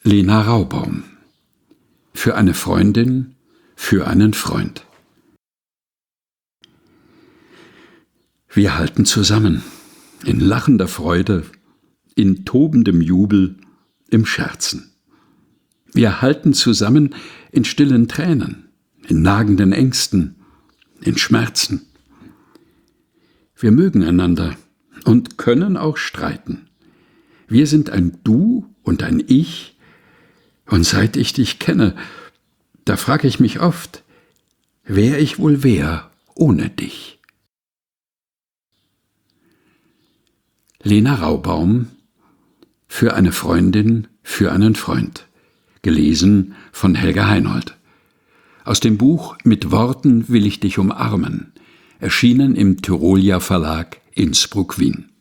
Lena Raubaum. Für eine Freundin, für einen Freund. Wir halten zusammen, in lachender Freude, in tobendem Jubel, im Scherzen. Wir halten zusammen in stillen Tränen, in nagenden Ängsten, in Schmerzen. Wir mögen einander und können auch streiten. Wir sind ein Du und ein Ich, und seit ich dich kenne, da frage ich mich oft, wer ich wohl wär ohne dich. Lena Raubaum. Für eine Freundin, für einen Freund. Gelesen von Helga Heinold. Aus dem Buch Mit Worten will ich dich umarmen, erschienen im Tyrolia Verlag Innsbruck-Wien.